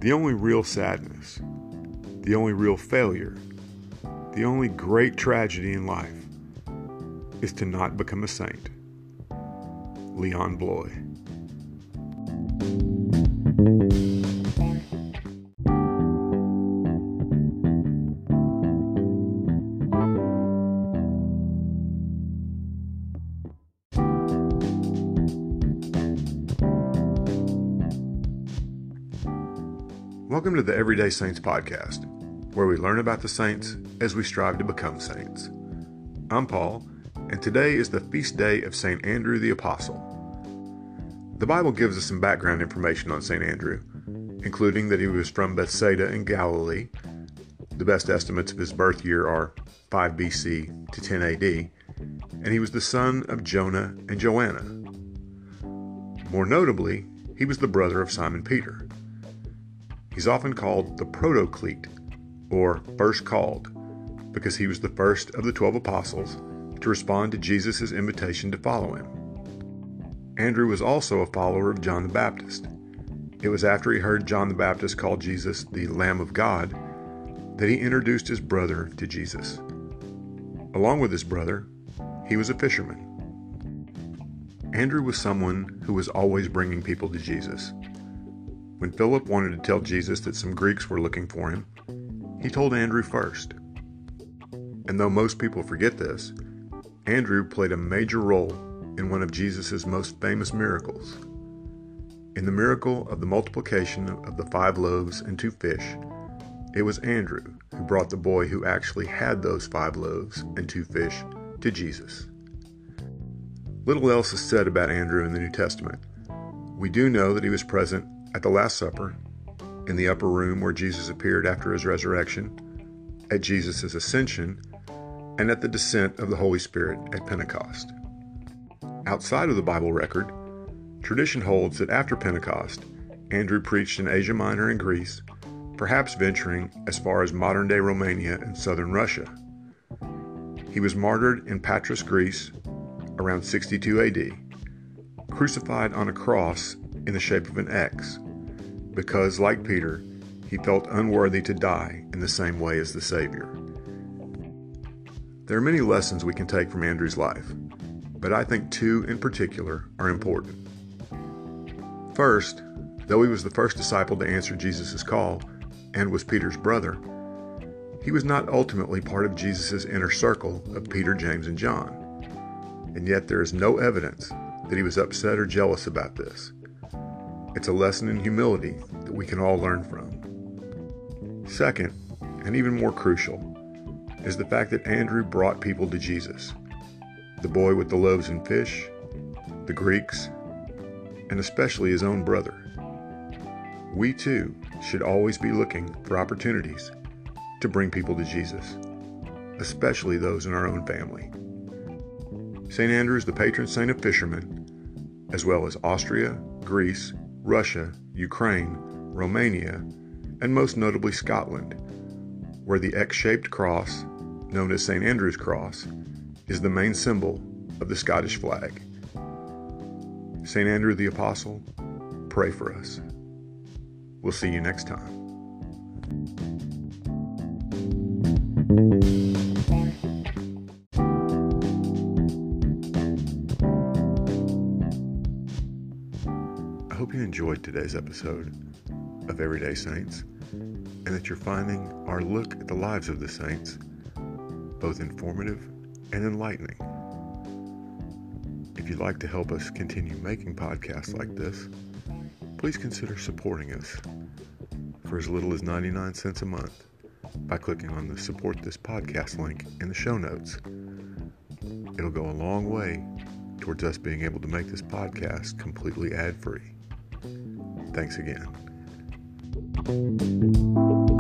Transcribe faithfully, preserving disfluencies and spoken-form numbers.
The only real sadness, the only real failure, the only great tragedy in life is to not become a saint. Leon Bloy. Welcome to the Everyday Saints podcast, where we learn about the saints as we strive to become saints. I'm Paul, and today is the feast day of Saint Andrew the Apostle. The Bible gives us some background information on Saint Andrew, including that he was from Bethsaida in Galilee. The best estimates of his birth year are five B C to ten A D, and he was the son of Jonah and Joanna. More notably, he was the brother of Simon Peter. He's often called the Protoclete, or first called, because he was the first of the twelve apostles to respond to Jesus' invitation to follow him. Andrew was also a follower of John the Baptist. It was after he heard John the Baptist call Jesus the Lamb of God that he introduced his brother to Jesus. Along with his brother, he was a fisherman. Andrew was someone who was always bringing people to Jesus. When Philip wanted to tell Jesus that some Greeks were looking for him, he told Andrew first. And though most people forget this, Andrew played a major role in one of Jesus' most famous miracles. In the miracle of the multiplication of the five loaves and two fish, it was Andrew who brought the boy who actually had those five loaves and two fish to Jesus. Little else is said about Andrew in the New Testament. We do know that he was present at the Last Supper, in the upper room where Jesus appeared after his resurrection, at Jesus' ascension, and at the descent of the Holy Spirit at Pentecost. Outside of the Bible record, tradition holds that after Pentecost, Andrew preached in Asia Minor and Greece, perhaps venturing as far as modern-day Romania and southern Russia. He was martyred in Patras, Greece, around sixty-two A D, crucified on a cross in the shape of an X, because, like Peter, he felt unworthy to die in the same way as the Savior. There are many lessons we can take from Andrew's life, but I think two in particular are important. First, though he was the first disciple to answer Jesus' call and was Peter's brother, he was not ultimately part of Jesus' inner circle of Peter, James, and John. And yet there is no evidence that he was upset or jealous about this. It's a lesson in humility that we can all learn from. Second, and even more crucial, is the fact that Andrew brought people to Jesus. The boy with the loaves and fish, the Greeks, and especially his own brother. We too should always be looking for opportunities to bring people to Jesus, especially those in our own family. Saint Andrew is the patron saint of fishermen, as well as Austria, Greece, Russia, Ukraine, Romania, and most notably Scotland, where the X-shaped cross, known as Saint Andrew's Cross, is the main symbol of the Scottish flag. Saint Andrew the Apostle, pray for us. We'll see you next time. I hope you enjoyed today's episode of Everyday Saints, and that you're finding our look at the lives of the saints both informative and enlightening. If you'd like to help us continue making podcasts like this, please consider supporting us for as little as ninety-nine cents a month by clicking on the Support This Podcast link in the show notes. It'll go a long way towards us being able to make this podcast completely ad-free. Thanks again.